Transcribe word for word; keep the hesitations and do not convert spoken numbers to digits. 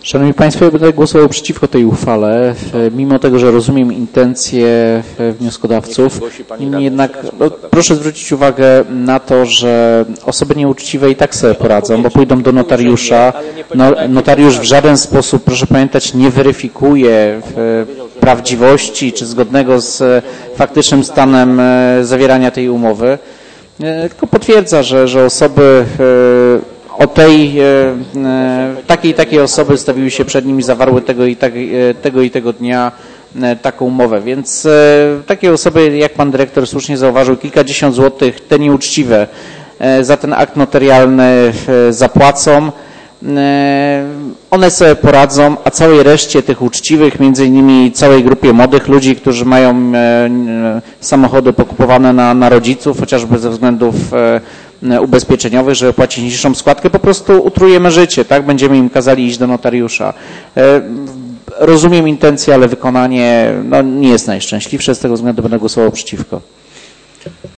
Szanowni Państwo, ja będę głosował przeciwko tej uchwale, mimo tego, że rozumiem intencje wnioskodawców. Niemniej jednak no, proszę zwrócić uwagę na to, że osoby nieuczciwe i tak sobie poradzą, bo pójdą do notariusza. No, notariusz w żaden sposób, proszę pamiętać, nie weryfikuje prawdziwości czy zgodnego z faktycznym stanem zawierania tej umowy, tylko potwierdza, że, że osoby o tej, takiej takiej osoby stawiły się przed nim i zawarły tego i, tak, tego i tego dnia taką umowę. Więc takie osoby, jak pan dyrektor słusznie zauważył, kilkadziesiąt złotych, te nieuczciwe, za ten akt notarialny zapłacą. One sobie poradzą, a całej reszcie tych uczciwych, między innymi całej grupie młodych ludzi, którzy mają samochody pokupowane na, na rodziców, chociażby ze względów ubezpieczeniowych, żeby płacić niższą składkę, po prostu utrujemy życie, tak? Będziemy im kazali iść do notariusza. Rozumiem intencje, ale wykonanie no, nie jest najszczęśliwsze, z tego względu będę głosował przeciwko.